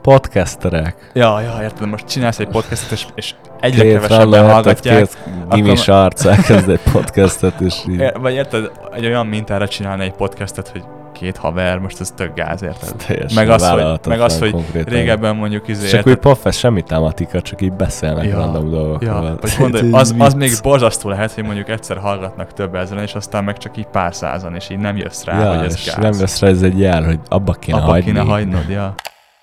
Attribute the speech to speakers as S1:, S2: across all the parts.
S1: Podcasterek.
S2: Ja, érted, most csinálsz egy podcastet, és egyre kevesebben hallgatják.
S1: Két gimis arccal kezd egy podcastet, és így.
S2: Vagy érted, egy olyan mintára csinálni egy podcastet, hogy 2 haver, most ez tök gáz, érted? Meg az, hogy régebben mondjuk
S1: csak úgy pofesz, semmi tematika, csak így beszélnek random dolgokról.
S2: Az még borzasztó lehet, hogy mondjuk egyszer hallgatnak több ezeren, és aztán meg csak így pár százan, és így nem jössz rá, hogy ez gáz.
S1: Nem jössz rá, ez egy jel, hogy abba kéne
S2: hagynod, ja.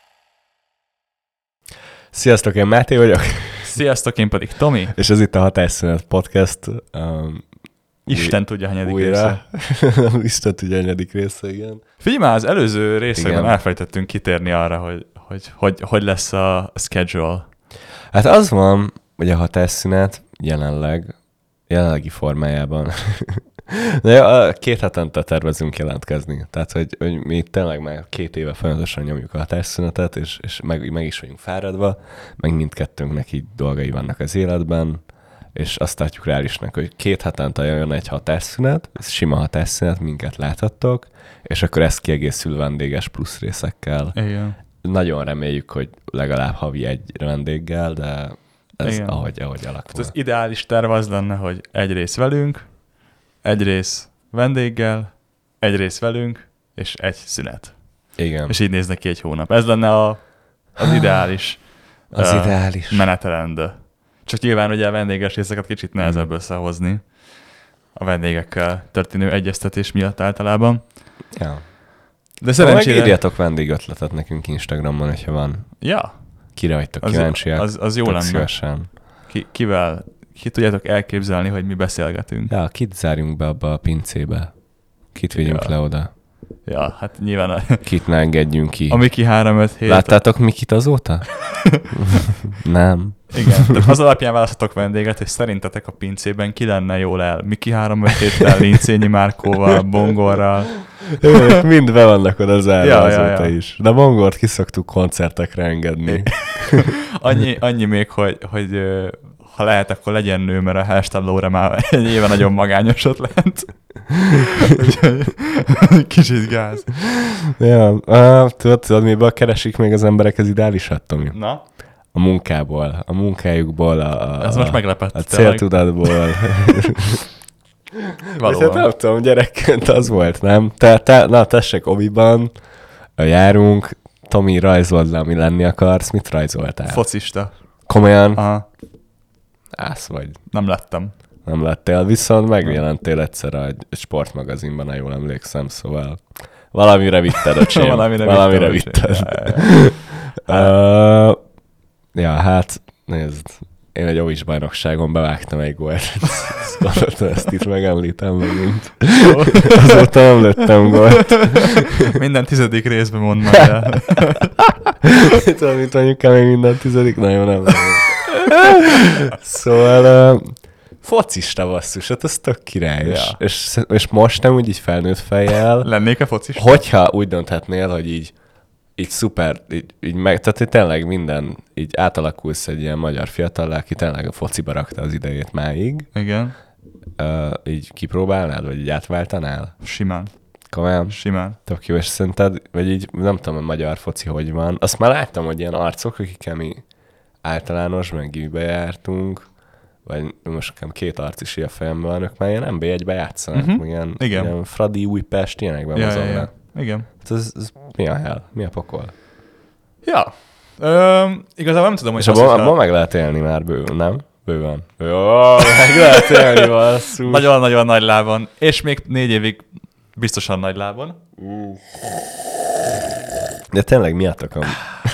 S1: Sziasztok, én Máté vagyok.
S2: Sziasztok, én pedig Tomi.
S1: És ez itt a Hatásszünet Podcast.
S2: Isten tudja, hanyadik része.
S1: Isten tudja, hanyadik része, igen.
S2: Figyelj már, az előző részekben elfelejtettünk kitérni arra, hogy lesz a schedule.
S1: Hát az van, hogy a Hatásszünet jelenlegi formájában. De jó, 2 hetente tervezünk jelentkezni. Tehát, hogy mi tényleg már 2 éve folyamatosan nyomjuk a hatásszünetet, és meg is vagyunk fáradva, meg mindkettőnknek így dolgai vannak az életben, és azt tartjuk reálisnak, hogy 2 hetente jön egy hatásszünet, ez sima hatásszünet, minket láthattok, és akkor ezt kiegészül vendéges plusz részekkel.
S2: Igen.
S1: Nagyon reméljük, hogy legalább havi egy vendéggel, de ez ahogy alakul.
S2: Hát az ideális terv az lenne, hogy egy rész velünk, egy rész vendéggel, egy rész velünk, és egy szünet.
S1: Igen.
S2: És így néz neki egy hónap. Ez lenne az ideális,
S1: ideális
S2: menetrend. Csak nyilván ugye a vendéges részeket kicsit nehezebb összehozni a vendégekkel történő egyeztetés miatt általában.
S1: Ja.
S2: De szerencsére...
S1: Megírjatok vendégötletet nekünk Instagramon, hogyha van.
S2: Ja.
S1: Kire vagytok kíváncsiak?
S2: Az jó lenne.
S1: Szívesen.
S2: Ki tudjátok elképzelni, hogy mi beszélgetünk?
S1: Ja, kit zárjunk be abba a pincébe? Kit vigyünk le oda?
S2: Ja, hát nyilván...
S1: Kit ne engedjünk ki?
S2: A Miki 3-5 hét...
S1: Láttátok Mikit azóta? Nem.
S2: Igen, tehát az alapján választhatok vendéget, és szerintetek a pincében ki lenne jól el? Miki 3-5 héttel, Lincényi Márkóval, Bongorral...
S1: Mind be vannak oda zárva azóta is. De Bongort ki szoktuk koncertekre engedni.
S2: Annyi még, hogy ha lehet, akkor legyen nő, mert a háztáblóra már egy éve nagyon magányosat lehet. Kicsit gáz.
S1: Ja, tudod, miből keresik még az emberek az ideálisat, Tomi?
S2: Na?
S1: A munkából, a munkájukból,
S2: ez most meglepett.
S1: A céltudatból.
S2: Valóban.
S1: Nem tudom, gyerekként az volt, nem? Tessék, oviban járunk, Tomi, rajzold le, ami lenni akarsz. Mit rajzoltál?
S2: Focista.
S1: Komolyan?
S2: Aha.
S1: Ász vagy.
S2: Nem lettem.
S1: Nem lettél, viszont megjelentél egyszer a sportmagazinban, ha jól emlékszem, szóval valamire vitted a csém. Valamire vitted. Ja, hát nézd, én egy ovis bajnokságon bevágtam egy gólt. Ezt itt megemlítem megint. Azóta nem lőttem gólt.
S2: Minden 10. részben mondd már el.
S1: Mit mondjuk el még minden 10. Na jó, nem. Szóval focista basszus, hát ez tök király. Ja. És most nem úgy így felnőtt fejjel.
S2: Lennék-e focista?
S1: Hogyha úgy dönthetnél, hogy így szuper, így meg, tehát tényleg minden, így átalakulsz egy ilyen magyar fiatallá, aki tényleg a fociba rakta az idejét máig.
S2: Igen.
S1: Így kipróbálnád, vagy így átváltanál?
S2: Simán.
S1: Komolyan?
S2: Simán.
S1: Tök jó, és szerinted, vagy így nem tudom, a magyar foci hogy van. Azt már láttam, hogy ilyen arcok, akikkel mi általános, meg gimibe jártunk, vagy most nekem 2 arc is a fejemben van, ők már ilyen NB1-be játszanak, ilyen Fradi, Újpest, ilyenekben mozognak.
S2: Igen.
S1: Ez mi a hell? Mi a pokol?
S2: Ja. Igazából nem tudom, hogy...
S1: És abban meg lehet élni már bőven, nem? Bőven. Jó, meg lehet élni, basszus.
S2: Nagyon-nagyon nagy lábon. És még 4 évig biztosan nagy lábon.
S1: De tényleg miattok a...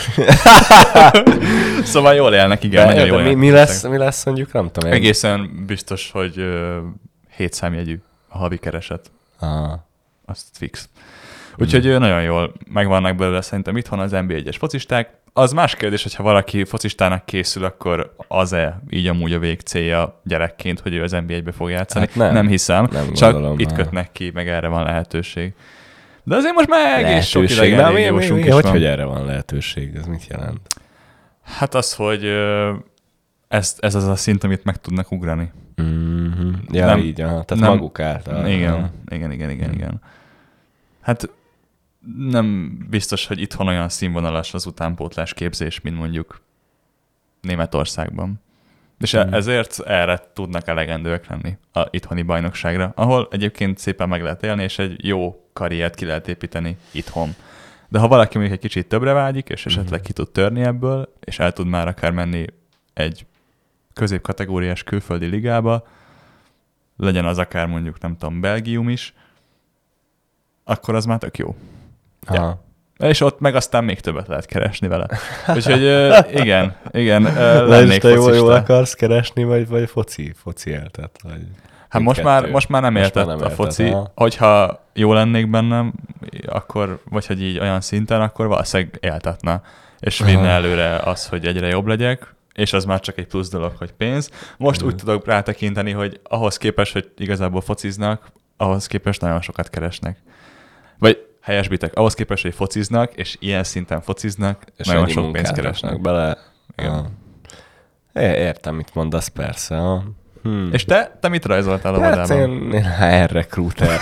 S2: Szóval jól élnek, igen, nagyon jól élnek.
S1: Mi lesz mondjuk, nem tudom.
S2: Egészen biztos, hogy 7 számjegyű a havi kereset. Azt fix. Úgyhogy nagyon jól megvannak belőle szerintem itthon az NB1-es focisták. Az más kérdés, hogyha valaki focistának készül, akkor az-e így amúgy a végcélja gyerekként, hogy ő az NB1-be fog játszani? Hát nem hiszem, nem csak gondolom, itt kötnek ki, meg erre van lehetőség. De azért most már egész sok idegen légiósunk is van.
S1: Hogy erre van lehetőség? Ez mit jelent?
S2: Hát az, hogy ez az a szint, amit meg tudnak ugrani.
S1: Mm-hmm. Ja, így, aha. Tehát maguk által.
S2: Igen. Hát nem biztos, hogy itthon olyan színvonalas az utánpótlás képzés, mint mondjuk Németországban. És ezért erre tudnak elegendőek lenni a itthoni bajnokságra, ahol egyébként szépen meg lehet élni, és egy jó karriert ki lehet építeni itthon. De ha valaki mondjuk egy kicsit többre vágyik, és esetleg ki tud törni ebből, és el tud már akár menni egy középkategóriás külföldi ligába, legyen az akár mondjuk, nem tudom, Belgium is, akkor az már tök jó. Ja. És ott meg aztán még többet lehet keresni vele. Úgyhogy igen, lennék focista.
S1: Jól akarsz keresni, vagy foci éltet? Vagy
S2: hát most már nem éltet a foci. Hogyha jó lennék bennem, akkor, vagy hogy így olyan szinten, akkor valószínűleg éltetne. És vinne előre az, hogy egyre jobb legyek, és az már csak egy plusz dolog, hogy pénz. Most úgy tudok rátekinteni, hogy ahhoz képest, hogy igazából fociznak, ahhoz képest nagyon sokat keresnek. Vagy helyesbitek, ahhoz képest, hogy fociznak, és ilyen szinten fociznak, és nagyon sok pénzt keresnek
S1: bele. Értem, mit mondasz, persze.
S2: És te mit rajzoltál a vadában?
S1: Én HR recruiter.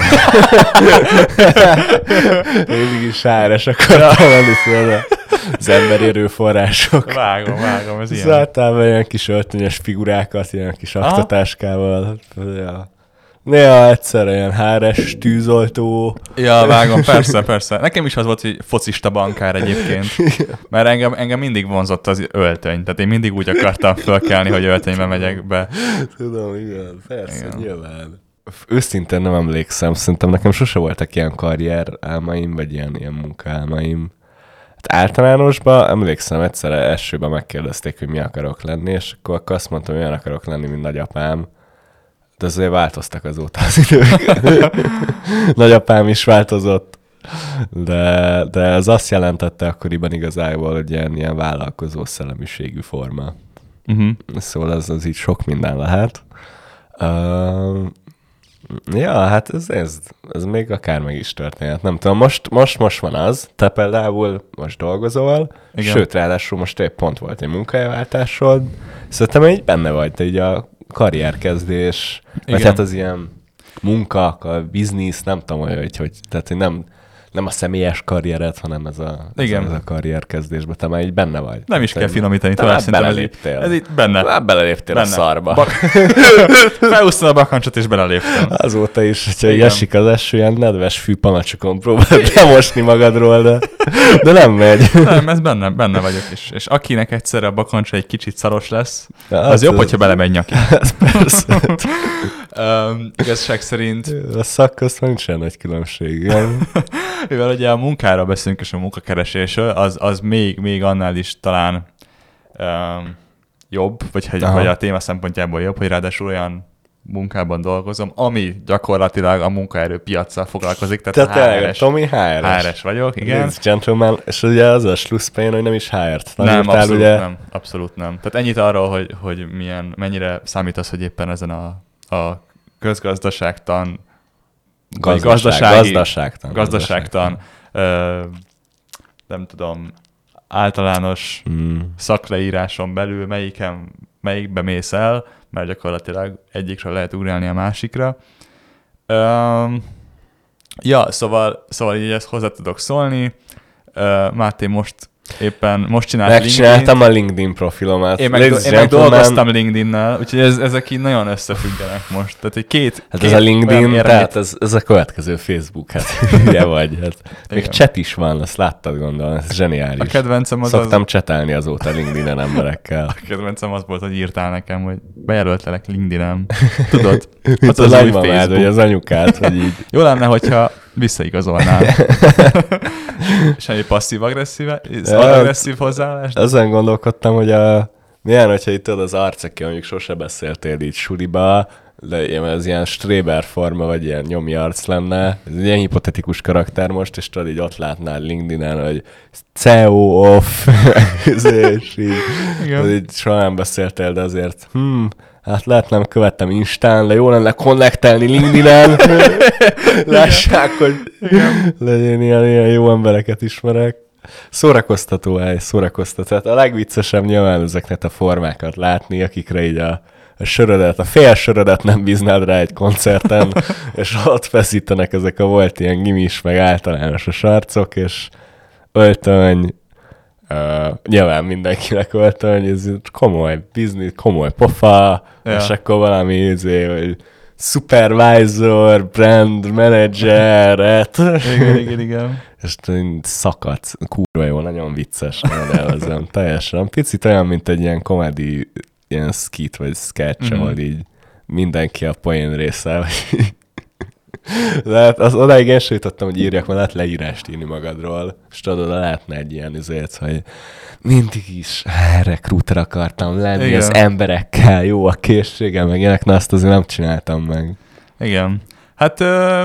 S1: Mindig is HR-es akartam lenni, szóval az emberi erőforrások.
S2: Vágom, ez ilyen.
S1: Általában ilyen kis öltönyös figurákat, ilyen kis aktatáskával. Néha egyszer ilyen HR-es tűzoltó.
S2: Ja, vágom, persze. Nekem is az volt, hogy focista bankár egyébként. Mert engem mindig vonzott az öltöny. Tehát én mindig úgy akartam fölkelni, hogy öltönybe megyek be.
S1: Tudom, igen. Persze, igen. Nyilván. Őszintén nem emlékszem. Szerintem nekem sose voltak ilyen karrier álmaim, vagy ilyen munkaálmaim. Hát általánosban emlékszem, egyszer elsőben megkérdezték, hogy mi akarok lenni, és akkor azt mondtam, hogy olyan akarok lenni, mint nagyapám. De azért változtak azóta az idők. Nagyapám is változott, de ez azt jelentette akkoriban igazából, hogy ilyen vállalkozó szellemiségű forma. Szóval az így sok minden lehet. Ja, hát ez még akár meg is történhet. Nem tudom, most van az, te például most dolgozol, igen. Sőt, ráadásul most épp pont volt egy munkahelyváltásod, szóval te így benne vagy, te így a karrierkezdés, vagy hát az ilyen munka, a biznisz, nem tudom, hogy tehát nem a személyes karriered, hanem ez a karrierkezdésben, te már így benne vagy.
S2: Nem is kell finomítani, talán
S1: beleléptél.
S2: Ez itt benne.
S1: Már beleléptél benne. A szarba.
S2: Felhúztam a bakancsot, és beleléptem.
S1: Azóta is, hogyha így esik az eső, ilyen nedves fűpanacsokon próbálod lemosni magadról, de nem megy.
S2: Nem, ez benne vagyok is. És akinek egyszerre a bakancsa egy kicsit szaros lesz, az jobb, hogyha belemegy nyaki.
S1: Ez persze.
S2: Igazság szerint...
S1: A szak közt nincs olyan nagy különbség.
S2: Mivel ugye a munkára beszélünk, és a munkakeresésről, az még annál is talán jobb, vagy a téma szempontjából jobb, hogy ráadásul olyan munkában dolgozom, ami gyakorlatilag a munkaerőpiacsal foglalkozik, tehát HRS.
S1: Tomi HRS.
S2: HRS vagyok, igen.
S1: Ladies gentleman, és ugye az a slusszpén, hogy nem is HR-t.
S2: Nem, abszolút nem. Tehát ennyit arról, hogy mennyire számít az, hogy éppen ezen a közgazdaságtan, gazdaságtan, nem tudom, általános szakleíráson belül melyikbe mész el, mert gyakorlatilag egyikről lehet ugrálni a másikra. Szóval így ezt hozzá tudok szólni. Máté most csinált
S1: megcsináltam a LinkedIn profilomat.
S2: Én meg dolgoztam LinkedIn-nel, úgyhogy ezek így nagyon összefüggenek most. Tehát, hogy
S1: ez a LinkedIn, tehát ez a következő Facebook, hát ugye vagy. Hát, még chat is van, azt láttad, gondolom, ez zseniális.
S2: A kedvencem
S1: Szoktam chatálni azóta LinkedIn-en emberekkel.
S2: A kedvencem az volt, hogy írtál nekem, hogy bejelöltelek LinkedIn-en. Tudod?
S1: Az az nagymamád, vagy az anyukád, hogy így.
S2: Jó lenne, hogyha visszaigazolnál. Semmi passzív hozzáállást?
S1: Ezen gondolkodtam, hogy milyen, hogyha itt tudod az arceki, amíg sose beszéltél így suliba, de ez ilyen Stréber forma, vagy ilyen nyomi arc lenne. Ez egy ilyen hipotetikus karakter most, és tudod így ott látnál LinkedIn-en, hogy CEO off, és így soha nem beszéltél, de azért hát lehet nem követtem Instán, de jó lenne connectelni LinkedIn-en. Lássák, hogy legyen ilyen jó embereket ismerek. Szórakoztató. Tehát a legviccesebb nyilván ezeknek a formákat látni, akikre így a fél sörödet nem bíznád rá egy koncerten, és ott feszítenek ezek a volt ilyen gimis, meg általános arcok, és öltöny, nyilván mindenkinek öltöny, ez komoly biznisz, komoly pofa, és akkor valami hogy supervisor, brand manager,
S2: igen.
S1: És szakadsz, kurva jó, nagyon vicces, nagyon elvezem, teljesen. Picit olyan, mint egy ilyen komedi, ilyen skit vagy sketch, ahol így mindenki a poén része. De hát az odáig én sem jutottam, hogy írjak, mert lehet leírást írni magadról, és tudod, lehetne egy ilyen üzét, hogy mindig is recruiter akartam lenni, igen. Az emberekkel jó a készségem, meg ilyenek, na azt azért nem csináltam meg.
S2: Igen. Hát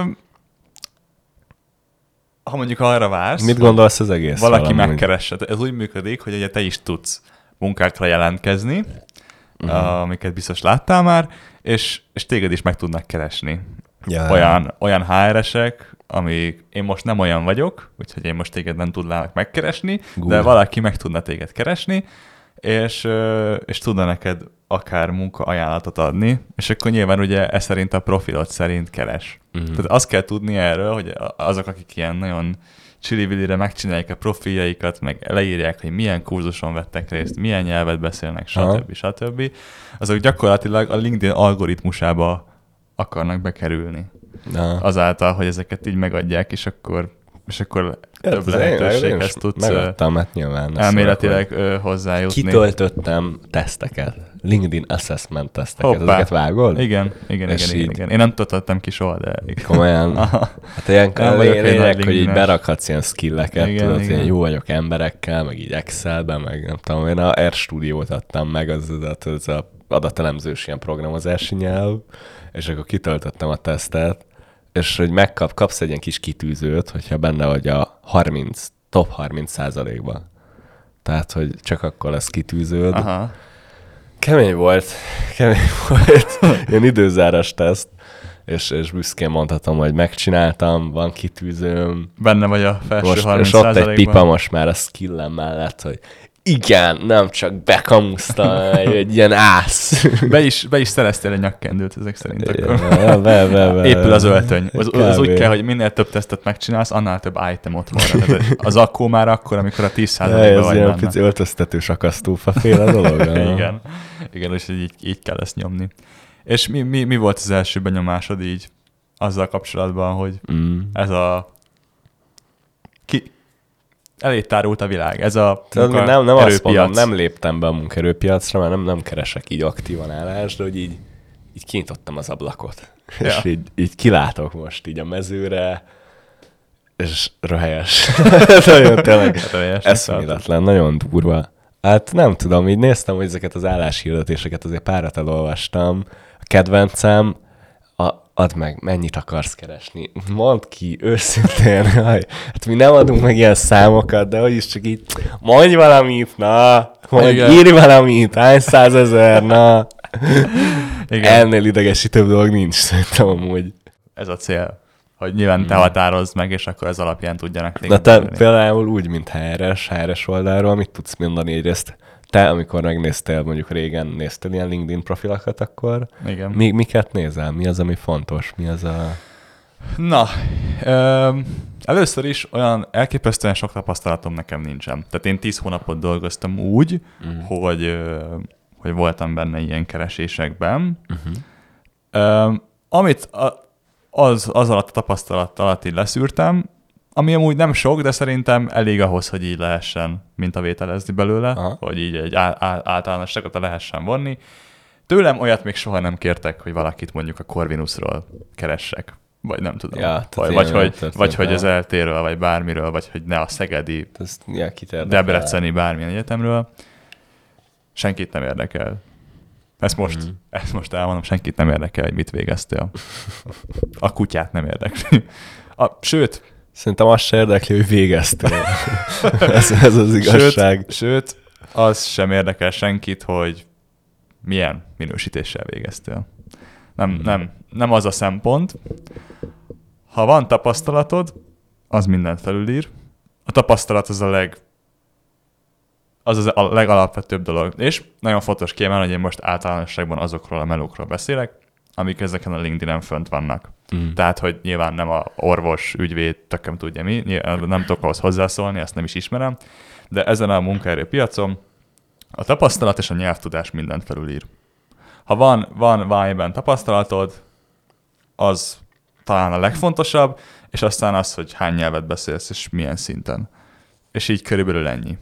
S2: ha mondjuk arra vársz,
S1: mit gondolsz az egész?
S2: Valaki megkeresse. Ez úgy működik, hogy ugye te is tudsz munkákra jelentkezni, amiket biztos láttál már, és téged is meg tudnak keresni. Yeah. Olyan HR-esek, amik én most nem olyan vagyok, úgyhogy én most téged nem tudnálak megkeresni, de valaki meg tudna téged keresni, és tudna neked akár munkaajánlatot adni, és akkor nyilván ugye ez szerint a profilod szerint keres. Tehát azt kell tudni erről, hogy azok, akik ilyen nagyon csili-vilire megcsinálják a profiljaikat, meg leírják, hogy milyen kurzuson vettek részt, milyen nyelvet beszélnek, stb. Azok gyakorlatilag a LinkedIn algoritmusába akarnak bekerülni. Azáltal, hogy ezeket így megadják, és akkor több lehetőséghez tudsz elméletileg hozzájutni.
S1: Kitöltöttem teszteket, LinkedIn Assessment teszteket, ezeket vágod?
S2: Igen. Én nem töltöttem ki soha, de...
S1: Komolyan. Hát ilyen lényeg, hogy így berakhatsz ilyen skilleket, tudod, én jó vagyok emberekkel, meg így Excelben, meg nem tudom, én a RStudiót adtam meg, az adatelemzős ilyen programozási nyelv, és akkor kitöltöttem a tesztet, és hogy kapsz egy ilyen kis kitűzőt, hogyha benne vagy a top 30%-ban. Tehát, hogy csak akkor lesz kitűződ.
S2: Aha.
S1: Kemény volt. Ilyen időzáras teszt, és büszkén mondhatom, hogy megcsináltam, van kitűzőm.
S2: Benne vagy a felső 30%-ban.
S1: És ott egy pipa most már a skillem mellett, hogy igen, nem csak bekamusztam, egy ilyen ász.
S2: Be is szereztél egy nyakkendőt ezek szerint akkor. Épül az öltöny. Az úgy kell, hogy minél több tesztet megcsinálsz, annál több item ott van. Az akkó már akkor, amikor a 10%-ban vagy benne. Ez
S1: ilyen pici öltöztetős akasztófa féle dolog.
S2: Igen, és így kell ezt nyomni. És mi volt az első benyomásod így azzal kapcsolatban, hogy ez a... Elég tárult a világ. Ez a munkaerőpiac.
S1: Nem léptem be a munkaerőpiacra, mert nem keresek így aktívan állást, de hogy így kinyitottam az ablakot. Ja. És így kilátok most így a mezőre, és röhelyes. Nagyon tényleg eszméletlen, nagyon durva. Hát nem tudom, így néztem, hogy ezeket az álláshirdetéseket azért párat elolvastam. A kedvencem, add meg, mennyit akarsz keresni. Mondd ki, őszintén. Hát mi nem adunk meg ilyen számokat, de hogy is csak így mondj valamit, írj valamit, hány 100 000, na. Igen. Ennél idegesítőbb dolog nincs, szerintem amúgy.
S2: Ez a cél, hogy nyilván te határozd meg, és akkor ez alapján tudjanak
S1: téged. Na te például úgy, mint HR-es oldalról, mit tudsz mondani egyrészt? Te, amikor megnéztél, mondjuk régen néztél ilyen LinkedIn profilokat, akkor
S2: igen.
S1: Miket nézel? Mi az, ami fontos? Mi az a...
S2: Na, először is olyan elképesztően sok tapasztalatom nekem nincsen. Tehát én 10 hónapot dolgoztam úgy, hogy voltam benne ilyen keresésekben. Amit az alatt a tapasztalat alatt így leszűrtem, ami amúgy nem sok, de szerintem elég ahhoz, hogy így lehessen mintavételezni belőle, hogy így egy általános sekota lehessen vonni. Tőlem olyat még soha nem kértek, hogy valakit mondjuk a Corvinusról keressek, vagy nem tudom.
S1: Ja,
S2: vagy hogy az LT-ről, vagy bármiről, vagy hogy ne a szegedi, debreceni bármilyen egyetemről. Senkit nem érdekel. Ezt most elmondom, senkit nem érdekel, hogy mit végeztél. A kutyát nem érdekli. Sőt,
S1: szerintem azt se érdekli, hogy végeztél. ez az igazság.
S2: Sőt, az sem érdekel senkit, hogy milyen minősítéssel végeztél. Nem az a szempont. Ha van tapasztalatod, az mindent felülír. A tapasztalat az az a legalapvetőbb dolog. És nagyon fontos kiemelni, hogy én most általánosságban azokról a melókról beszélek, amik ezeken a LinkedIn-en fönt vannak. Tehát, hogy nyilván nem a orvos, ügyvéd, tököm tudja mi, nem tudok ahhoz hozzászólni, ezt nem is ismerem, de ezen a munkaerőpiacon a tapasztalat és a nyelvtudás mindent felülír. Ha van valamiben tapasztalatod, az talán a legfontosabb, és aztán az, hogy hány nyelvet beszélsz, és milyen szinten. És így körülbelül ennyi.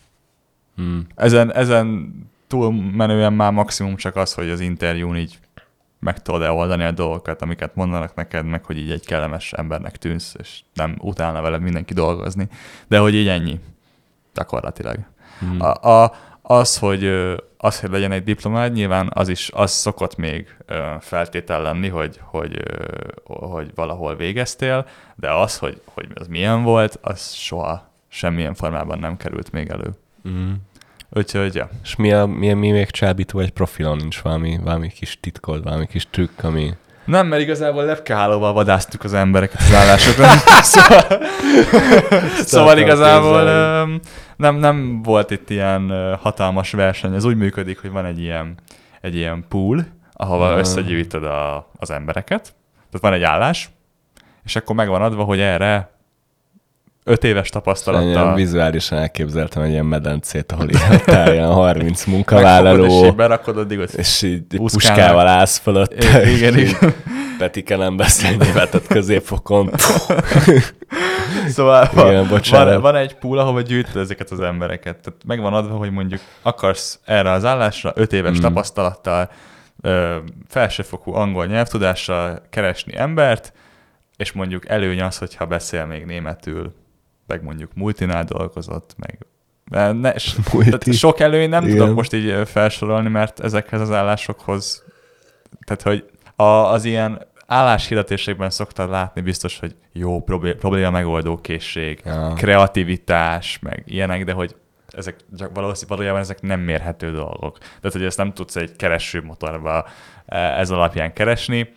S2: Ezen túlmenően már maximum csak az, hogy az interjún így meg tudod-e oldani a dolgokat, amiket mondanak neked, meg hogy így egy kellemes embernek tűnsz, és nem utálna veled mindenki dolgozni. De hogy így ennyi. Gyakorlatilag. Az, hogy legyen egy diplomád, nyilván az szokott még feltétel lenni, hogy valahol végeztél, de az, hogy az milyen volt, az soha semmilyen formában nem került még elő. Úgyhogy, ja.
S1: És mi még csábító egy profilon nincs valami kis titkod, valami kis trükk, ami...
S2: Nem, mert igazából lepkehálóval vadásztuk az embereket az állásokra. Szóval igazából nem volt itt ilyen hatalmas verseny. Ez úgy működik, hogy van egy ilyen pool, ahova összegyűjtöd az embereket. Tehát van egy állás, és akkor meg van adva, hogy erre 5 éves tapasztalattal...
S1: Ilyen vizuálisan elképzeltem egy ilyen medencét, ahol ilyen 30 munkavállaló,
S2: és így berakod addig, hogy
S1: és így puskával állsz fölött.
S2: Igen.
S1: Petike nem beszél németet középfokon.
S2: Szóval van egy pool, ahova gyűjtöd ezeket az embereket. Tehát meg van adva, hogy mondjuk akarsz erre az állásra 5 éves tapasztalattal, felsőfokú angol nyelvtudással keresni embert, és mondjuk előny az, hogyha beszél még németül, meg mondjuk multinál dolgozott, meg tehát sok előny nem tudok most így felsorolni, mert ezekhez az állásokhoz, tehát hogy az ilyen álláshirdetésekben szoktad látni biztos, hogy jó probléma megoldó készség, kreativitás, meg ilyenek, de hogy ezek valójában ezek nem mérhető dolgok. Tehát, hogy ezt nem tudsz egy keresőmotorba ez alapján keresni.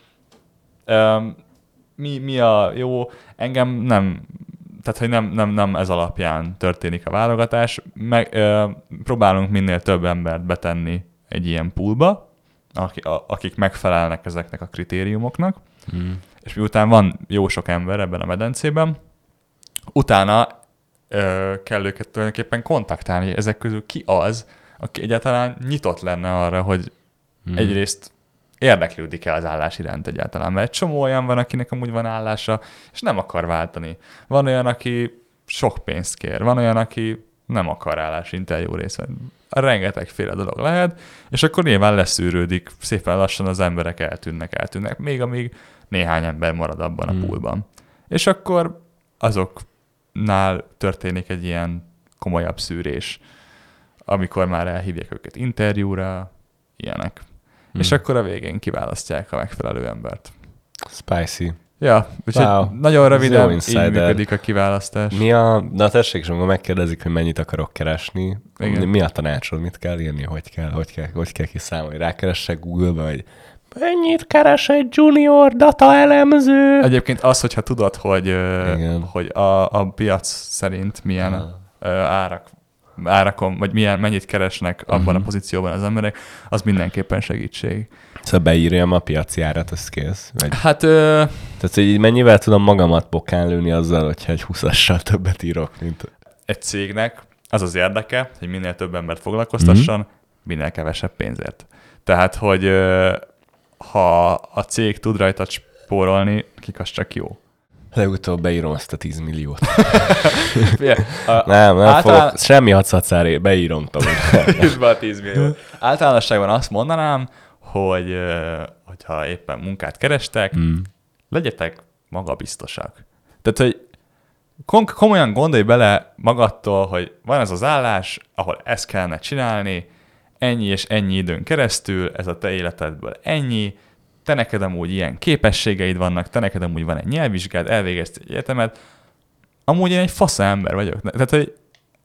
S2: Mi a jó? Engem nem, tehát hogy nem ez alapján történik a válogatás. Próbálunk minél több embert betenni egy ilyen poolba, akik megfelelnek ezeknek a kritériumoknak, és miután van jó sok ember ebben a medencében, utána kell őket tulajdonképpen kontaktálni, hogy ezek közül ki az, aki egyáltalán nyitott lenne arra, hogy egyrészt érdeklődik-e az állás iránt egyáltalán, mert egy csomó olyan van, akinek amúgy van állása, és nem akar váltani. Van olyan, aki sok pénzt kér, van olyan, aki nem akar állásinterjú részt venni. Rengetegféle dolog lehet, és akkor nyilván leszűrődik, szépen lassan az emberek eltűnnek, még amíg néhány ember marad abban a poolban. És akkor azoknál történik egy ilyen komolyabb szűrés, amikor már elhívják őket interjúra, ilyenek. És akkor a végén kiválasztják a megfelelő embert.
S1: Spicy.
S2: Ja, úgyhogy nagyon röviden így működik a kiválasztás.
S1: Na tessék, és amikor megkérdezik, hogy mennyit akarok keresni, mi a tanácsod, mit kell írni, hogy kell kiszámolni? Rákeressek Google-be, hogy mennyit keres egy junior data elemző?
S2: Egyébként az, hogyha tudod, hogy a piac szerint milyen árakon, vagy mennyit keresnek abban a pozícióban az emberek, az mindenképpen segítség.
S1: Szóval beírjam a piaci árat, az kész?
S2: Hát...
S1: Tehát, hogy mennyivel tudom magamat bokán lőni azzal, hogyha egy 20-assal többet írok, mint...
S2: Egy cégnek az az érdeke, hogy minél több embert foglalkoztasson, minél kevesebb pénzért. Tehát, hogy ha a cég tud rajta spórolni, kik az csak jó.
S1: Legutóbb beírom azt a 10 milliót. Nem fogok, semmi hadszatszáré, beírom tovább.
S2: Írd be a 10 milliót. Általánosságban azt mondanám, hogy ha éppen munkát kerestek, legyetek magabiztosak. Tehát, hogy komolyan gondolj bele magadtól, hogy van ez az állás, ahol ezt kellene csinálni, ennyi és ennyi időn keresztül, ez a te életedből ennyi, te neked amúgy ilyen képességeid vannak, te neked amúgy van egy nyelvvizsgád, elvégeztél egy egyetemet, amúgy én egy fasz ember vagyok. Tehát, hogy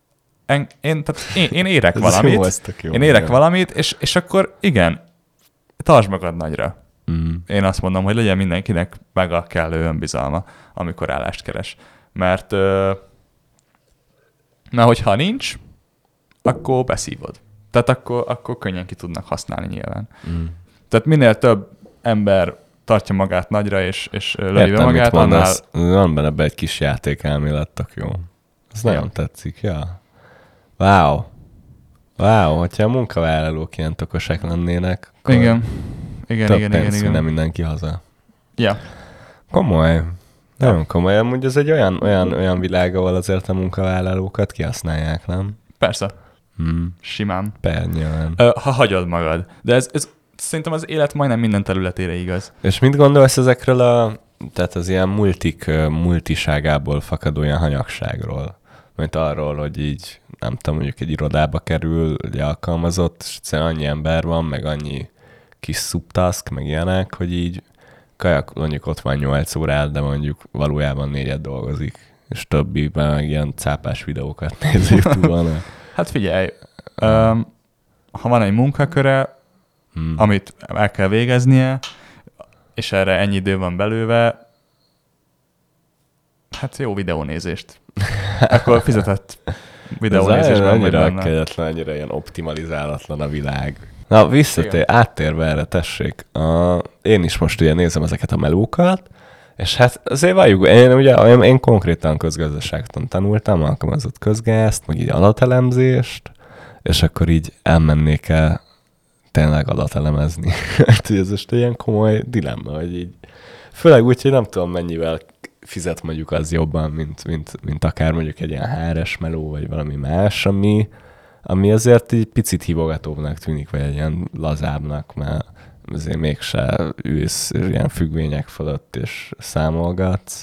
S2: én érek valamit, valamit, és akkor igen, tartsd magad nagyra. Én azt mondom, hogy legyen mindenkinek meg a kellő önbizalma, amikor állást keres. Mert hogyha nincs, akkor beszívod. Tehát akkor könnyen ki tudnak használni nyilván. Tehát minél több ember tartja magát nagyra, és lövi be magát, annál...
S1: Van benne egy kis játékelmélet, tök jó. Ez nagyon tetszik, ja. Wow, hogyha a munkavállalók ilyen tokosak lennének, akkor
S2: igen,
S1: nem mindenki haza.
S2: Ja.
S1: Komoly. Nagyon komoly. Amúgy ez egy olyan világ, ahol azért a munkavállalókat kihasználják, nem?
S2: Persze. Simán.
S1: Nyilván.
S2: Ha hagyod magad. De ez szerintem az élet majdnem minden területére igaz.
S1: És mit gondolsz ezekről tehát az ilyen multiságából fakadó ilyen hanyagságról? Mint arról, hogy így, nem tudom, mondjuk egy irodába kerül, egy alkalmazott, és egyszerűen annyi ember van, meg annyi kis subtask, meg ilyenek, hogy így kajak, mondjuk ott van 8 órát, de mondjuk valójában 4-et dolgozik, és többiben meg ilyen cápás videókat néz YouTube-on.
S2: Hát figyelj, ha van egy munkaköre, amit el kell végeznie, és erre ennyi idő van belőle, hát jó videónézést. Akkor fizetett videónézésben
S1: annyira kegyetlen, annyira ilyen optimalizálatlan a világ. Na, áttérve erre, tessék. Én is most ugye nézem ezeket a melókat, és hát azért valljuk, én konkrétan közgazdaságtan tanultam, alkalmazott közgázt, meg így adatelemzést, és akkor így elmennék el tényleg adatelemezni. Ez most ilyen komoly dilemma, hogy így főleg úgy, hogy nem tudom mennyivel fizet mondjuk az jobban, mint akár mondjuk egy ilyen HR-es meló, vagy valami más, ami azért így picit hívogatóbbnak tűnik, vagy egy ilyen lazábbnak, mert azért mégse ülsz ilyen függvények fölött és számolgatsz.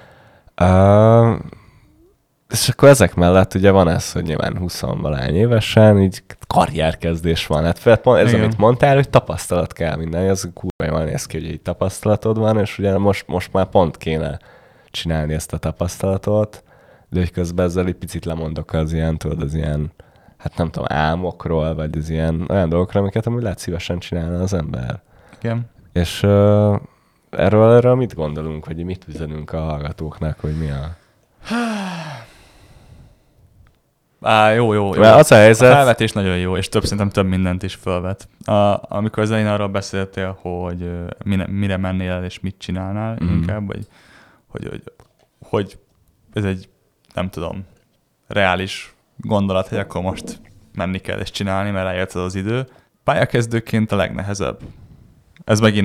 S1: És akkor ezek mellett ugye van ez, hogy nyilván 20-valány évesen így karrierkezdés van. Hát ez, amit mondtál, hogy tapasztalat kell minden, az kurva jól néz ki, hogy egy tapasztalatod van, és ugye most már pont kéne csinálni ezt a tapasztalatot, de hogy közben ezzel egy picit lemondok az ilyen, hát nem tudom, álmokról, vagy az ilyen olyan dolgokra, amiket amúgy lehet szívesen csinálni az ember.
S2: Igen.
S1: És erről mit gondolunk, hogy mit üzenünk a hallgatóknak, hogy mi a...
S2: Jó.
S1: Az a helyzet...
S2: A felvetés nagyon jó, és szerintem több mindent is felvet. Amikor az elején arról beszéltél, hogy mire mennél el, és mit csinálnál inkább, vagy hogy ez egy, nem tudom, reális gondolat, hogy akkor most menni kell és csinálni, mert eljött az idő. Pályakezdőként a legnehezebb. Ez megint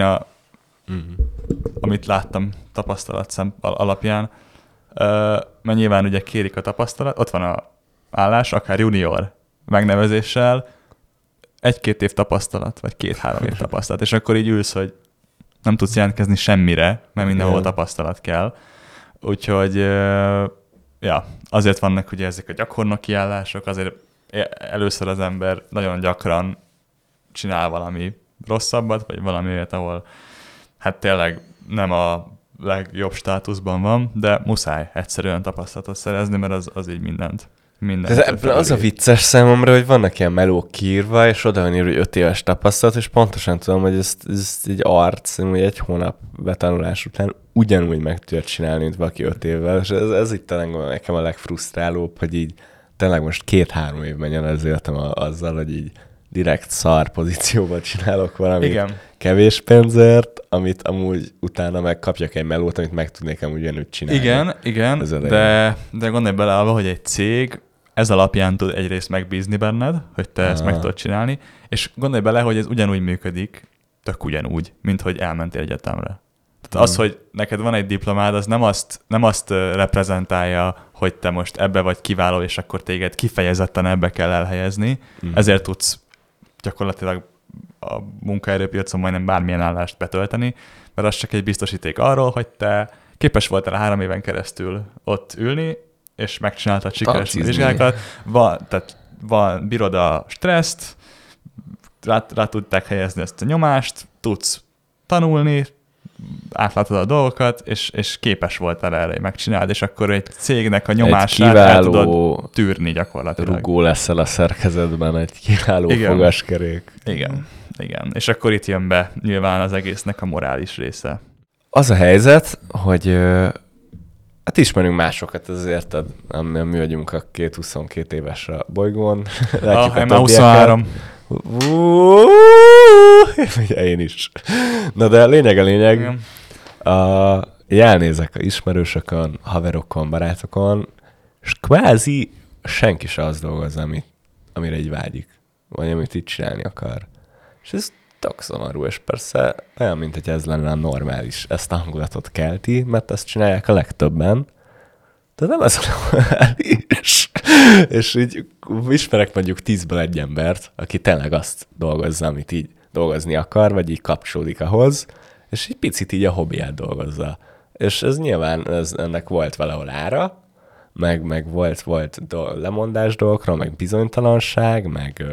S2: amit láttam tapasztalat alapján, mert nyilván ugye kérik a tapasztalat, ott van a állás, akár junior megnevezéssel, 1-2 év tapasztalat, vagy 2-3 év tapasztalat, és akkor így ülsz, hogy nem tudsz jelentkezni semmire, mert mindenhol tapasztalat kell. Úgyhogy azért vannak ugye ezek a gyakornoki állások, azért először az ember nagyon gyakran csinál valami rosszabbat, vagy valami olyat, ahol hát tényleg nem a legjobb státuszban van, de muszáj egyszerűen tapasztalatot szerezni, mert az így mindent.
S1: Az a vicces számomra, hogy vannak ilyen melók kiírva, és oda van írva, hogy 5 éves tapasztalat, és pontosan tudom, hogy ez egy arc, hogy egy hónap betanulás után ugyanúgy meg tudja csinálni, mint valaki 5 évvel, és ez itt talán nekem a legfrusztrálóbb, hogy így tényleg most 2-3 év menjen az életem azzal, hogy így direkt szar pozícióban csinálok valamit kevés pénzért, amit amúgy utána megkapjak egy melót, amit meg tudnék amúgy ugyanúgy csinálni.
S2: Igen, de gondolj bele abba, hogy egy cég ez alapján tud egyrészt megbízni benned, hogy te ezt meg tudod csinálni, és gondolj bele, hogy ez ugyanúgy működik, tök ugyanúgy, mint hogy elmentél egyetemre. Tehát az, hogy neked van egy diplomád, az nem azt reprezentálja, hogy te most ebbe vagy kiváló, és akkor téged kifejezetten ebbe kell elhelyezni, ezért tudsz gyakorlatilag a munkaerőpiacon majdnem bármilyen állást betölteni, mert az csak egy biztosíték arról, hogy te képes voltál 3 éven keresztül ott ülni, és megcsináltad sikeresen a vizsgákat, bírod a stresszt, rá tudták helyezni ezt a nyomást, tudsz tanulni, átlátod a dolgokat, és képes voltál erre megcsinálni, és akkor egy cégnek a nyomását el tudod tűrni gyakorlatilag.
S1: Rugó leszel a szerkezetben, egy kiváló fogaskerék.
S2: Igen. És akkor itt jön be nyilván az egésznek a morális része.
S1: Az a helyzet, hogy Hát ismerünk másokat, azért, mi vagyunk a 22 éves a bolygón.
S2: Már 23.
S1: Én is. Na de a lényeg. Elnézek a ismerősökön, haverokon, barátokon, és kvázi senki se az dolgozza, amire így vágyik, vagy amit így csinálni akar. És ez tök szomorú, és persze olyan, mint hogy ez lenne a normális, ezt a hangulatot kelti, mert ezt csinálják a legtöbben, de nem ez a normális. És így ismerek mondjuk 10-ből egy embert, aki tényleg azt dolgozza, amit így dolgozni akar, vagy így kapcsolódik ahhoz, és egy picit így a hobbiát dolgozza. És ez nyilván, ennek volt valahol ára, meg volt lemondás dolgokról, meg bizonytalanság, meg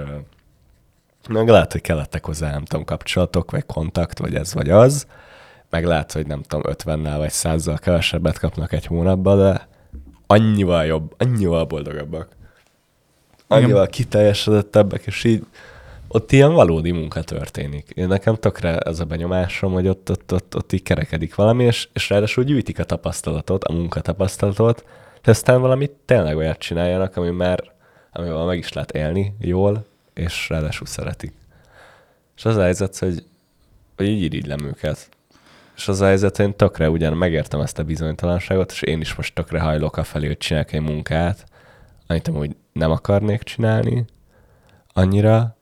S1: lehet, hogy kellettek hozzá, nem tudom, kapcsolatok, vagy kontakt, vagy ez, vagy az, meg lehet, hogy nem tudom, 50-nel vagy 100-zal kevesebbet kapnak egy hónapban, de annyival jobb, annyival boldogabbak, annyival kiteljesedettebbek, és így ott ilyen valódi munka történik. Én nekem tökre ez a benyomásom, hogy ott így kerekedik valami, és ráadásul gyűjtik a tapasztalatot, a munkatapasztalatot, de aztán valamit tényleg olyat csináljanak, amivel meg is lehet élni jól, és ráadásul szeretik. És az a helyzet, hogy így irigylem őket. És az a helyzet, hogy én tökre ugyan megértem ezt a bizonytalanságot, és én is most tökre hajlok afelé, hogy csinálják egy munkát, amit amúgy nem akarnék csinálni annyira,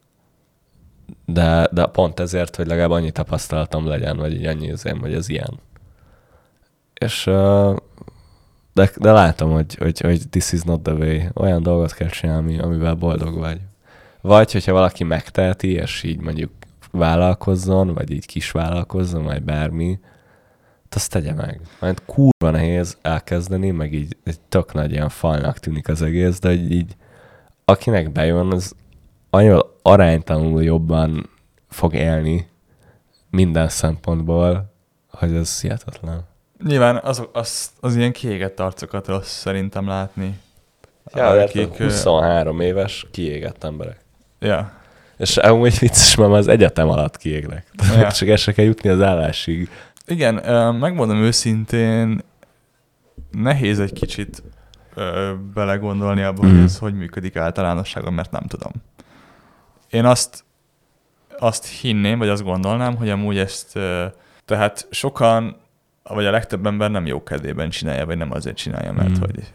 S1: de pont ezért, hogy legalább annyi tapasztalatom legyen, vagy így annyi azért, hogy ez ilyen. És de látom, hogy this is not the way. Olyan dolgot kell csinálni, amivel boldog vagy. Vagy, hogyha valaki megteheti, és így mondjuk vállalkozzon, vagy így kisvállalkozzon, vagy bármi, azt tegye meg. Mert kurva nehéz elkezdeni, meg így egy tök nagy ilyen falnak tűnik az egész, de így akinek bejön, az annyival aránytalanul jobban fog élni minden szempontból, hogy ez hihetetlen.
S2: Nyilván az ilyen kiégett arcokat rossz szerintem látni.
S1: Ja, akik 23 éves kiégett emberek.
S2: Ja.
S1: És amúgy vicces, mert az egyetem alatt kiégnek. Ja. Csak el se kell jutni az állásig.
S2: Igen, megmondom őszintén, nehéz egy kicsit belegondolni abba, hogy ez hogy működik általánosságban, mert nem tudom. Én azt hinném, vagy azt gondolnám, hogy amúgy ezt, tehát sokan, vagy a legtöbb ember nem jó kedvében csinálja, vagy nem azért csinálja, mert hogy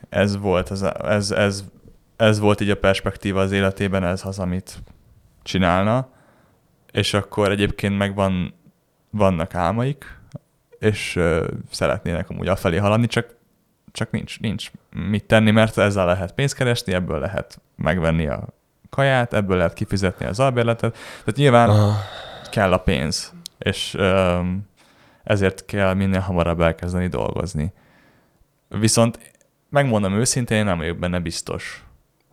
S2: ez volt így a perspektíva az életében, ez az, amit csinálna, és akkor egyébként meg vannak álmaik, és szeretnének amúgy afelé haladni, csak nincs mit tenni, mert ezzel lehet pénzt keresni, ebből lehet megvenni a kaját, ebből lehet kifizetni az albérletet. Tehát nyilván kell a pénz, és ezért kell minél hamarabb elkezdeni dolgozni. Viszont megmondom őszintén, én nem vagyok benne biztos,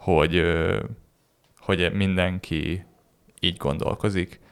S2: hogy mindenki így gondolkozik.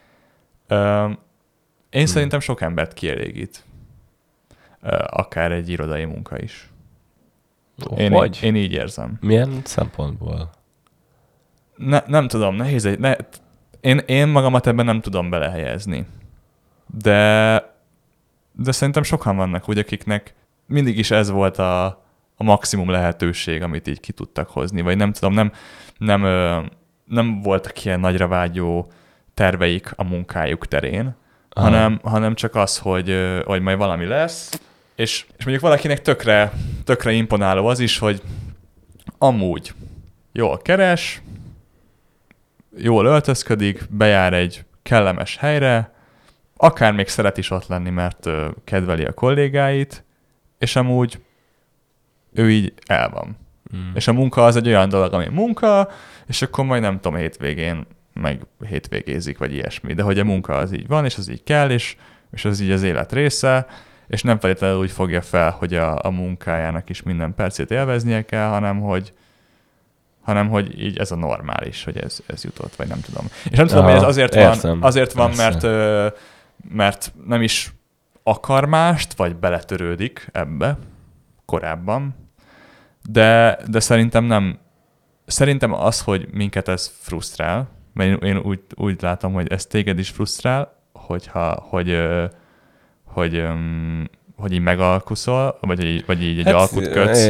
S2: Én szerintem sok embert kielégít. Akár egy irodai munka is. Én így érzem.
S1: Milyen szempontból?
S2: Nem tudom, nehéz. Én magamat ebben nem tudom belehelyezni. De szerintem sokan vannak úgy, akiknek mindig is ez volt a maximum lehetőség, amit így ki tudtak hozni. Vagy nem tudom, nem voltak ilyen nagyra vágyó terveik a munkájuk terén, hanem csak az, hogy majd valami lesz, és mondjuk valakinek tökre imponáló az is, hogy amúgy jól keres, jól öltözködik, bejár egy kellemes helyre, akár még szeret is ott lenni, mert kedveli a kollégáit, és amúgy ő így el van. És a munka az egy olyan dolog, ami munka, és akkor majd nem tudom, hétvégén meg hétvégézik, vagy ilyesmi. De hogy a munka az így van, és az így kell, és az így az élet része, és nem feltétlenül úgy fogja fel, hogy a munkájának is minden percét élveznie kell, hanem hogy így ez a normális, hogy ez jutott, vagy nem tudom. És nem tudom, hogy ez azért van, mert nem is akar mást, vagy beletörődik ebbe korábban, de szerintem nem. Szerintem az, hogy minket ez frusztrál, mert én úgy látom, hogy ez téged is frusztrál, hogy hogy így megalkuszol, vagy így egy alkut kötsz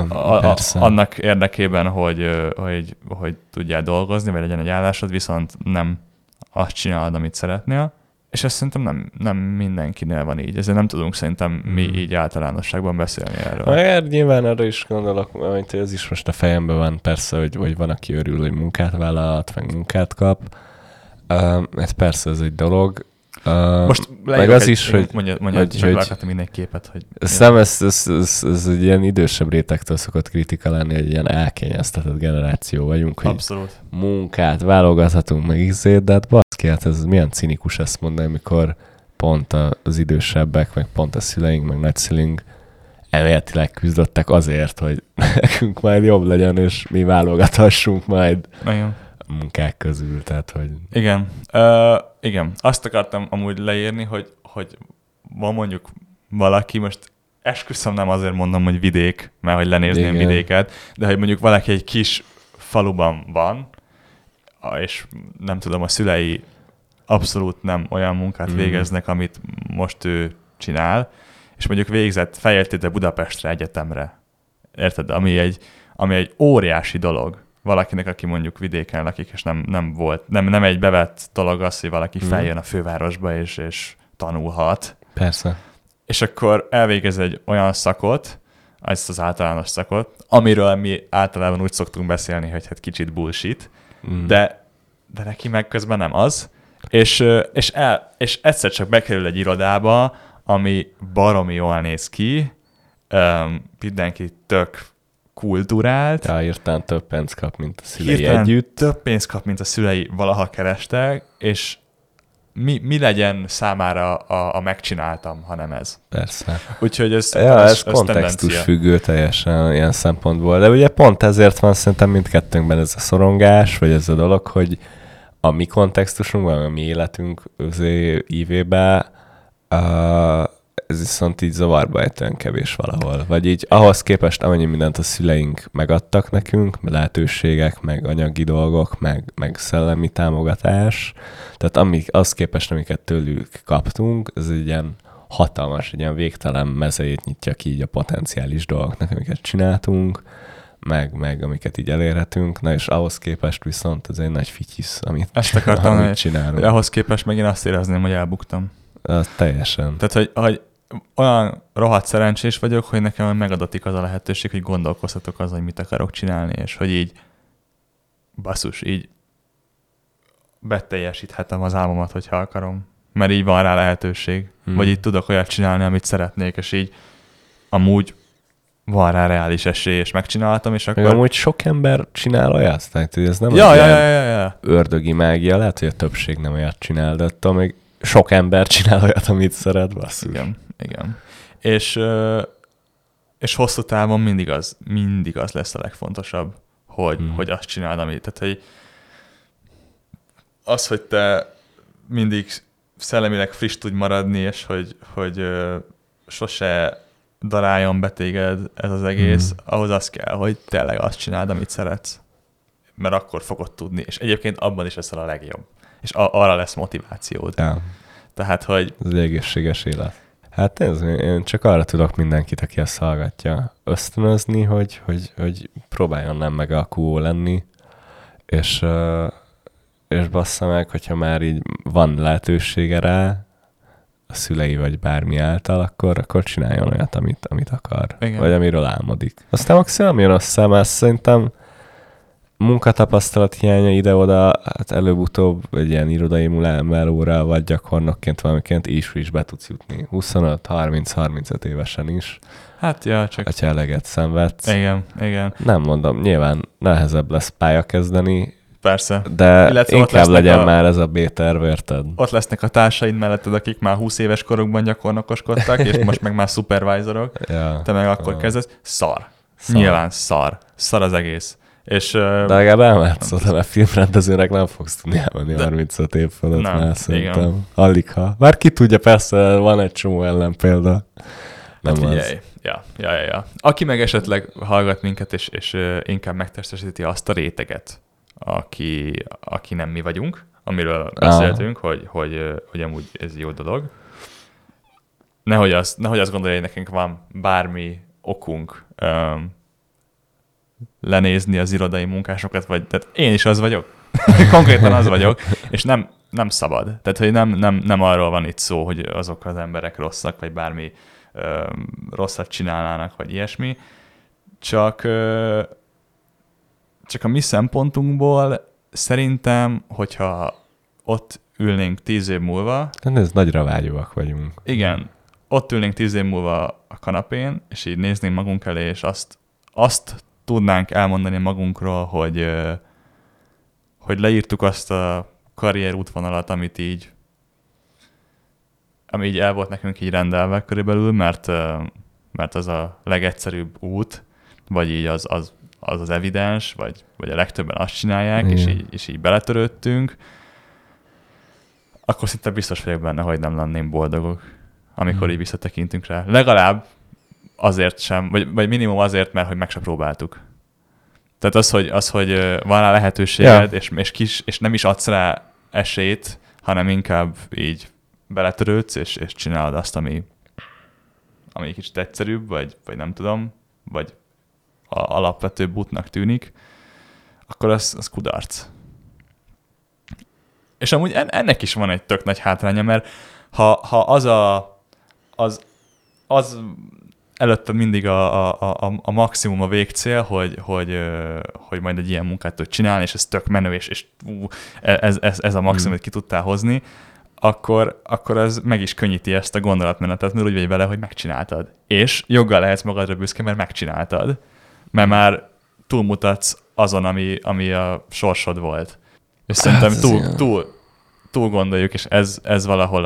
S2: annak érdekében, hogy tudjál dolgozni, vagy legyen egy állásod, viszont nem azt csinálod, amit szeretnél. És ezt szerintem nem mindenkinél van így. Ezért nem tudunk szerintem mi így általánosságban beszélni erről.
S1: Hát nyilván arra is gondolok, hogy ez is most a fejemben van persze, hogy van, aki örül, hogy munkát vállalhat, meg munkát kap. Ez persze ez egy dolog.
S2: Most
S1: meg az is, hogy...
S2: Mondja minden képet, hogy...
S1: Szerintem ez egy ilyen idősebb rétegtől szokott kritika lenni, hogy ilyen elkényeztetett generáció vagyunk, hogy
S2: abszolút.
S1: Munkát válogathatunk meg izét, de hát baszki, hát ez milyen cinikus ezt mondani, amikor pont az idősebbek, meg pont a szüleink, meg nagyszüleink elméletileg küzdöttek azért, hogy nekünk majd jobb legyen, és mi válogathassunk majd
S2: igen.
S1: A munkák közül, tehát hogy...
S2: Igen. Igen. Azt akartam amúgy leírni, hogy van mondjuk valaki, most esküszöm nem azért mondom, hogy vidék, mert hogy lenézném vidéket, de hogy mondjuk valaki egy kis faluban van, és nem tudom, a szülei abszolút nem olyan munkát végeznek, amit most ő csinál, és mondjuk fejlett ide Budapestre egyetemre. Érted? Ami egy óriási dolog valakinek, aki mondjuk vidéken lakik, és nem egy bevett dolog az, hogy valaki feljön a fővárosba, és tanulhat.
S1: Persze.
S2: És akkor elvégez egy olyan szakot, ezt az általános szakot, amiről mi általában úgy szoktunk beszélni, hogy hát kicsit bullshit, de neki meg közben nem az, és egyszer csak bekerül egy irodába, ami baromi jól néz ki, mindenki tök kulturált.
S1: Ja, hirtelen több pénzt kap, mint a szülei együtt.
S2: Több pénzt kap, mint a szülei valaha kerestek, és mi legyen számára a megcsináltam, hanem ez.
S1: Persze.
S2: Úgyhogy ez
S1: kontextus függő teljesen ilyen szempontból. De ugye pont ezért van szerintem mindkettőnkben ez a szorongás, vagy ez a dolog, hogy a mi kontextusunkban, a mi életünk ívében ez viszont így zavarba ejtően kevés valahol. Vagy így ahhoz képest, amennyi mindent a szüleink megadtak nekünk, lehetőségek, meg anyagi dolgok, meg szellemi támogatás. Tehát az képest, amiket tőlük kaptunk, ez egy ilyen hatalmas, egy ilyen végtelen mezejét nyitja ki így a potenciális dolgoknak, amiket csináltunk, meg amiket így elérhetünk. Na és ahhoz képest viszont ez egy nagy fityisz, amit csinálunk.
S2: Hogy ahhoz képest meg én azt érezném, hogy elbuktam.
S1: Teljesen.
S2: Tehát, hogy olyan rohadt szerencsés vagyok, hogy nekem megadatik az a lehetőség, hogy gondolkozhatok azon, hogy mit akarok csinálni, és hogy így basszus, így beteljesíthetem az álmomat, hogyha akarom. Mert így van rá lehetőség. Vagy így tudok olyat csinálni, amit szeretnék, és így amúgy van rá reális esély, és megcsináltam, és akkor...
S1: Amúgy sok ember csinál olyat, tehát ez nem ördögi mágia, lehet, hogy a többség nem olyat csinál, de attól még sok ember csinál olyat, amit szeret, basszus.
S2: Igen. És hosszú távon mindig az lesz a legfontosabb, hogy azt csináld, amit. Tehát, hogy az, hogy te mindig szellemileg friss tudj maradni, és hogy sose daráljon be téged ez az egész, ahhoz az kell, hogy tényleg azt csináld, amit szeretsz. Mert akkor fogod tudni. És egyébként abban is leszel a legjobb. És arra lesz motivációd.
S1: Ja.
S2: Tehát, hogy...
S1: Ez egy egészséges élet. Hát én csak arra tudok mindenkit, aki ezt hallgatja, ösztönözni, hogy próbáljon nem megalkuvó lenni, és bassza meg, hogyha már így van lehetősége rá, a szülei vagy bármi által, akkor csináljon olyat, amit akar. Igen. Vagy amiről álmodik. Aztán maximum jön össze, mert szerintem munkatapasztalat hiánya ide-oda, hát előbb-utóbb egy ilyen irodai melóra vagy gyakornokként valamiként is be tudsz jutni. 25-30-35 évesen is.
S2: Hát ja, csak...
S1: Ha eleget szenvedsz.
S2: Igen.
S1: Nem mondom, nyilván nehezebb lesz pályakezdeni,
S2: persze.
S1: De illetve inkább legyen már ez a B-terv, érted? Ott
S2: lesznek a társaid melletted, akik már 20 éves korukban gyakornokoskodtak, és most meg már supervisorok.
S1: Ja,
S2: te meg akkor kezdesz. Szar. Nyilván szar. Szar az egész. És,
S1: de legalább elmehetsz oda, mert filmrendezőnek nem fogsz tudni elmenni 35 év fölött már szerintem. Alig-ha. Bár ki tudja, persze van egy csomó ellenpélda.
S2: Nem hát figyelj. Ja. Aki meg esetleg hallgat minket, és inkább megtestesíti azt a réteget, aki nem mi vagyunk, amiről beszéltünk, hogy amúgy ez jó dolog. nehogy azt gondolja, hogy nekünk van bármi okunk lenézni az irodai munkásokat, vagy tehát én is az vagyok. Konkrétan az vagyok, és nem szabad. Tehát, hogy nem arról van itt szó, hogy azok az emberek rosszak, vagy bármi rosszat csinálnának, vagy ilyesmi. Csak a mi szempontunkból szerintem, hogyha ott ülnénk 10 év múlva...
S1: Ez nagyra vágyóak vagyunk.
S2: Igen, ott ülnénk 10 év múlva a kanapén, és így néznénk magunk elé, és azt tudnánk elmondani magunkról, hogy leírtuk azt a karrier útvonalat, ami így el volt nekünk így rendelve körülbelül, mert az a legegyszerűbb út, vagy így az evidens, vagy a legtöbben azt csinálják, és így beletörődtünk, akkor szinte biztos vagyok benne, hogy nem lennénk boldogok, amikor így visszatekintünk rá. Legalább azért sem, vagy minimum azért, mert hogy meg se próbáltuk. Tehát az, hogy van rá lehetőséged, és nem is adsz rá esélyt, hanem inkább így beletörődsz, és csinálod azt, ami kicsit egyszerűbb, vagy nem tudom, vagy alapvetőbb útnak tűnik, akkor az kudarc. És amúgy ennek is van egy tök nagy hátránya, mert ha az előtte mindig a maximum, a végcél, hogy majd egy ilyen munkát tud csinálni, és ez tök menő, és ez a maximum, hogy ki tudtál hozni, akkor ez meg is könnyíti ezt a gondolatmenetet, mert úgy vagy vele, hogy megcsináltad. És joggal lehetsz magadra büszke, mert megcsináltad. Mert már túlmutatsz azon, ami a sorsod volt. És szerintem túl gondoljuk, és ez valahol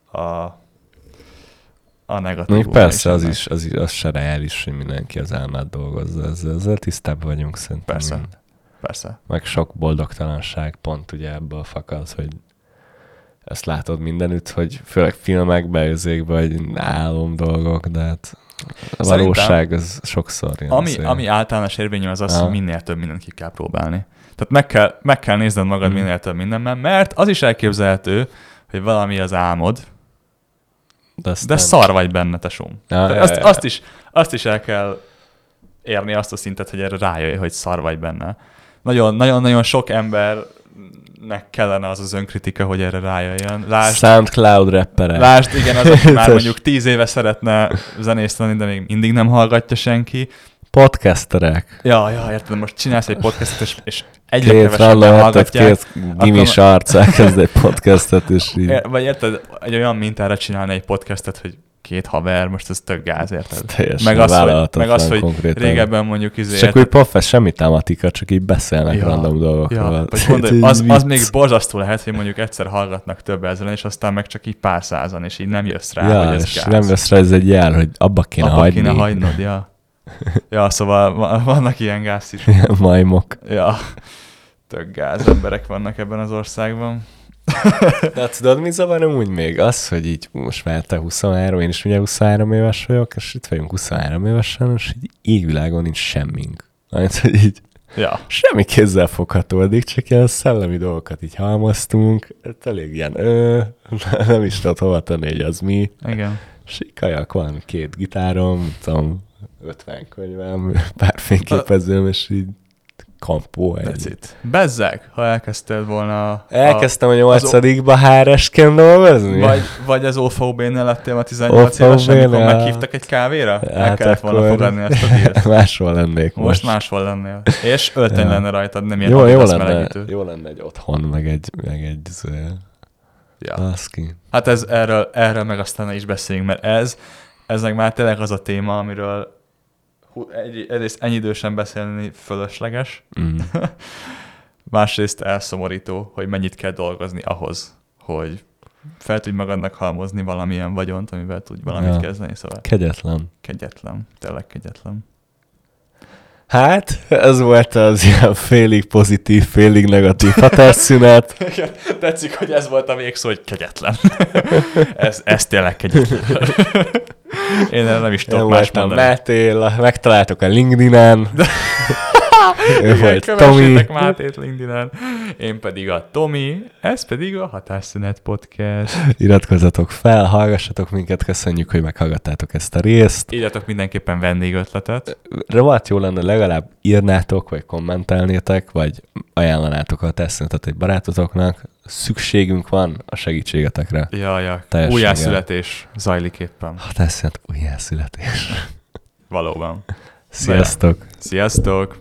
S2: a negatív.
S1: Persze, az se reális, hogy mindenki az álmát dolgozza. Ezzel tisztában vagyunk szerintem.
S2: Persze.
S1: Meg sok boldogtalanság pont ugye ebből fakad, hogy ezt látod mindenütt, hogy főleg filmekben, özékben, vagy álom dolgok, de hát a valóság az sokszor ilyen.
S2: Ami általános érvényű az, hogy minél több mindent ki kell próbálni. Tehát meg kell nézned magad minél több mindenben, mert az is elképzelhető, hogy valami az álmod, de szar vagy benne, tesóm. Azt is el kell érni azt a szintet, hogy erre rájöjj, hogy szar vagy benne. Nagyon sok embernek kellene az önkritika, hogy erre rájöjjön.
S1: SoundCloud rapperek.
S2: Lásd, igen, az, aki már mondjuk 10 éve szeretne zenész lenni, de még mindig nem hallgatja senki.
S1: Podcasterek.
S2: Ja, érted, most csinálsz egy podcastet, és egyre kevesebben hallgatják.
S1: Két gimis arcák kezd egy podcastet, és így.
S2: Vagy érted, egy olyan mintára csinálni egy podcastet, hogy 2 haver, most ez tök gáz, érted? Meg az, hogy régebben mondjuk
S1: csak úgy profesz, semmi tematika, csak így beszélnek random dolgokról.
S2: Az még borzasztó lehet, hogy mondjuk egyszer hallgatnak több ezeren, és aztán meg csak így pár százan, és így nem jössz rá, hogy ez gáz.
S1: Nem jössz rá, ez egy jel, hogy abba kéne
S2: hagynod, ja. Ja, szóval vannak ilyen gáz is.
S1: Majmok.
S2: Ja, tök gáz emberek vannak ebben az országban.
S1: De tudod, mi zavar úgy még? Az, hogy így most már te 23, én is ugye 23 éves vagyok, és itt vagyunk 23 évesen, és így égvilágon nincs semmink. Mert, hogy így semmi kézzel fogható, addig csak ilyen szellemi dolgokat így halmoztunk, elég ilyen nem is tudod hova tenni, hogy az mi.
S2: Igen.
S1: És így kajak van, 2 gitárom, tudom, 50 könyvem, pár fényképezőm, és így kampó.
S2: Bezzeg, ha elkezdted volna...
S1: Elkezdtem a 8-ba HRS-ken dolgozni?
S2: Vagy az OVB-nél lettél a 18 évesen, amikor meghívtak egy kávéra? El kellett volna fogadni ezt a díjat.
S1: Máshol lennék
S2: most. Máshol lennél. És öltöny lenne rajtad, nem ilyen
S1: melegítő. Jó lenne egy otthon, meg egy baszki.
S2: Hát erről meg aztán is beszéljünk, mert ez meg már tényleg az a téma, amiről egyrészt ennyi idősen beszélni fölösleges, másrészt elszomorító, hogy mennyit kell dolgozni ahhoz, hogy fel tudj magadnak halmozni valamilyen vagyont, amivel tudj valamit kezdeni. Szóval Kegyetlen. Tényleg kegyetlen.
S1: Hát, ez volt az ilyen félig pozitív, félig negatív hatásszünet.
S2: Tetszik, hogy ez volt a végszó, hogy kegyetlen. ez tényleg kegyetlen. Én nem is tudok más mondani.
S1: Máté, megtaláltok a LinkedIn-en. Ő volt Tomi.
S2: Kövessétek Mátét LinkedIn-en. Én pedig a Tomi, ez pedig a Hatásszünet Podcast.
S1: Iratkozzatok fel, hallgassatok minket, köszönjük, hogy meghallgattátok ezt a részt.
S2: Írjatok mindenképpen vendégötletet.
S1: Rohadt jó lenne, legalább írnátok, vagy kommentelnétek, vagy ajánlanátok a Hatásszünetet egy barátotoknak. Szükségünk van a segítségetekre.
S2: Ja. Újjászületés zajlik éppen.
S1: Hatásszünet újjászületés.
S2: Valóban.
S1: Sziasztok!
S2: Sziasztok!